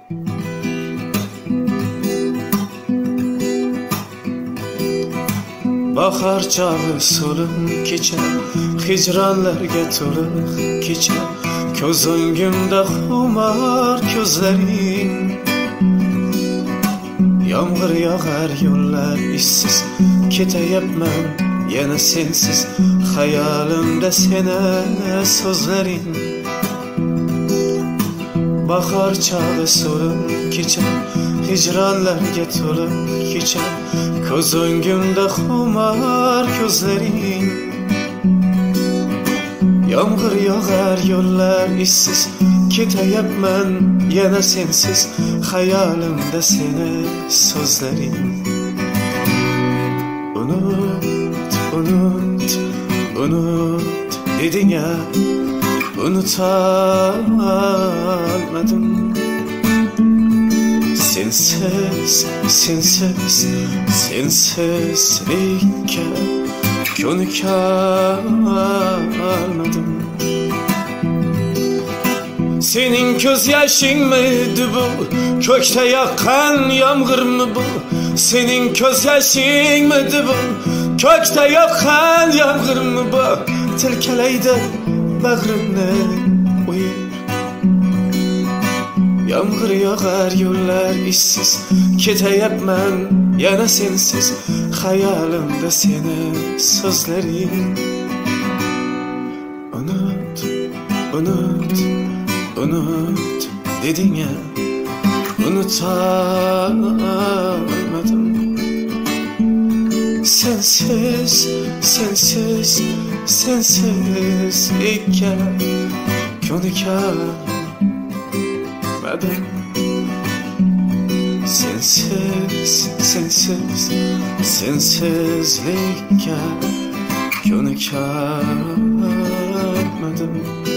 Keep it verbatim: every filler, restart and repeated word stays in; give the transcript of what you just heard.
Bahar çağı solun keçer, hicranlarga to'liq kecha. Ko'z o'ngimda xumar ko'zlaring. Yomg'ir yog'ar yo'llar ishsiz, ketayapman yana sensiz. Hayolimda seni so'zlaring. Bahar çağı solun keçer, hicranlarga to'liq kecha. Ko'z o'ngimda xumar ko'zlaring. Yomg'ir yog'ar yo'llar ishsiz, ketayapman yana sensiz. Hayolimda seni so'zlaring. Unut, unut, unut deding ya, unutalmadım. Sensiz, sensiz, sensizlikka ko'nikalmadım. Senin göz yaşınmıydı bu, kökte yakan yağmur mu bu? Senin göz yaşınmıydı bu, kökte yakan yağmur mu bu? Tilkeleydi bağrımı uyur. Yağmur yağar yollar işsiz, ketayapman yana sensiz. Hayolimda seni so'zlaring. Unut, unut, unut deding ya, unutalmadım. Sensiz, sensiz, sensizlikka ko'nikalmadım. Sensiz, sensiz, sensizlikka ko'nikalmadım.